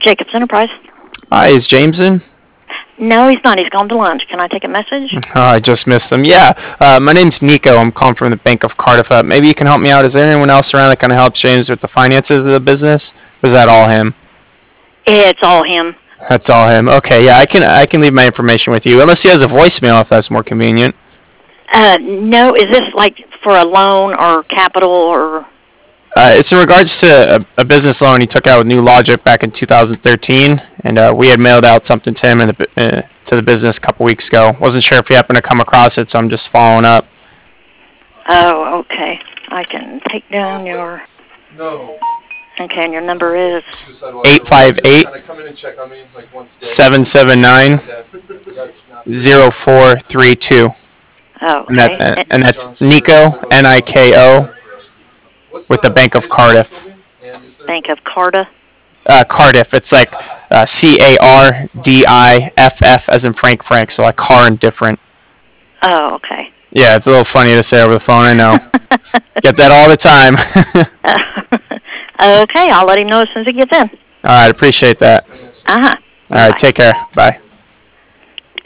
Jacobs Enterprise. Hi, is James in? No, he's not. He's gone to lunch. Can I take a message? Oh, I just missed him. Yeah, my name's Nico. I'm calling from the Bank of Cardiff. Maybe you can help me out. Is there anyone else around that kind of helps James with the finances of the business? Or is that all him? It's all him. That's all him. Okay, yeah, I can leave my information with you. Unless he has a voicemail, if that's more convenient. No, is this like for a loan or capital or? It's in regards to a business loan he took out with New Logic back in 2013, and we had mailed out something to him to the business a couple weeks ago. Wasn't sure if he happened to come across it, so I'm just following up. Oh, okay. I can take down your. No. Okay, and your number is 858-779-0432. Oh, And okay. that's Nico, Niko, with the Bank of Cardiff. Bank of Cardiff. Cardiff. It's like Cardiff, as in Frank, so like car and different. Oh, okay. Yeah, it's a little funny to say over the phone, I know. Get that all the time. Okay, I'll let him know as soon as he gets in. All right, appreciate that. Uh-huh. All right, Bye. take care. Bye.